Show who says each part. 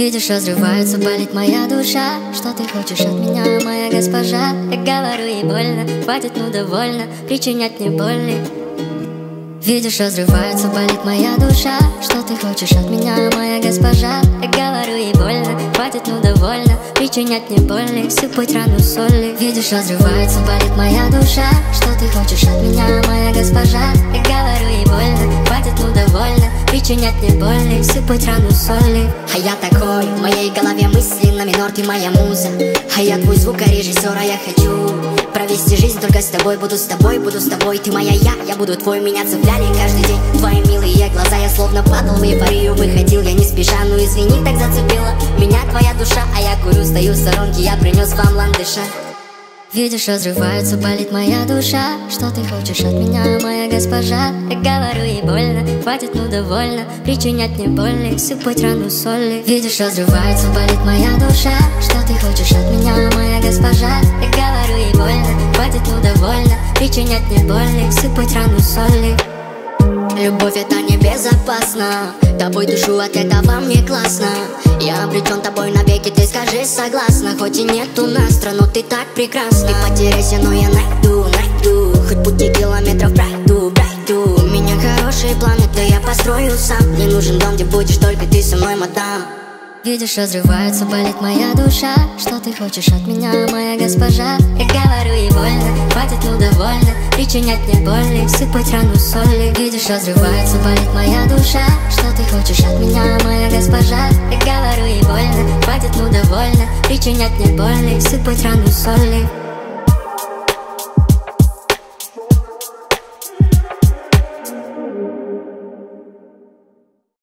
Speaker 1: Видишь, разрывается, болит моя душа. Что ты хочешь от меня, моя госпожа? Я говорю, ей больно, хватит, ну довольно причинять мне боли. Видишь, разрывается, болит моя душа. Что ты хочешь от меня, моя госпожа? Я говорю, ей больно, хватит, ну довольно причинять мне боли, сыпать рану соли. Видишь, разрывается, болит моя душа. Что ты хочешь от меня, моя госпожа? Я говорю, ей больно, хватит, ну довольно причинять мне боли, сыпать рану соли.
Speaker 2: А я такой, в моей голове мысли на минор, ты моя муза. А я твой звукорежиссер, а я хочу провести жизнь только с тобой. Буду с тобой, буду с тобой, ты моя я буду твой. Меня цепляли каждый день твои милые глаза. Я словно падал в эйфорию, выходил я не спеша. Ну извини, так зацепила меня твоя душа. А я курю, стою в сторонке, я принес вам ландыша.
Speaker 1: Видишь, разрывается, болит моя душа. Что ты хочешь от меня, моя госпожа? Я говорю, ей больно, хватит, ну довольно причинять мне боли, сыпать рану соли. Видишь, разрывается, болит моя душа. Что ты хочешь от меня, моя госпожа? Я говорю, ей больно, хватит, ну довольно причинять мне боли, сыпать рану соли.
Speaker 2: Любовь это небезопасно, тобой душу от этого мне классно. Я обречен тобой навеки, ты скажи согласна. Хоть и нет у нас стран, но ты так прекрасна. Ты потеряйся, но я найду. Хоть пути километров пройду. У меня хорошие планы, да я построю сам. Мне нужен дом, где будешь только ты со мной, мадам.
Speaker 1: Видишь, разрывается, болит моя душа. Что ты хочешь от меня, моя госпожа? Я говорю, ей больно, хватит, ну довольно причинять мне боли, сыпать рану соли. Видишь, разрывается, болит моя душа. Что ты хочешь от меня, моя госпожа? Я говорю, ей больно, хватит, ну довольно причинять мне боли, сыпать рану соли.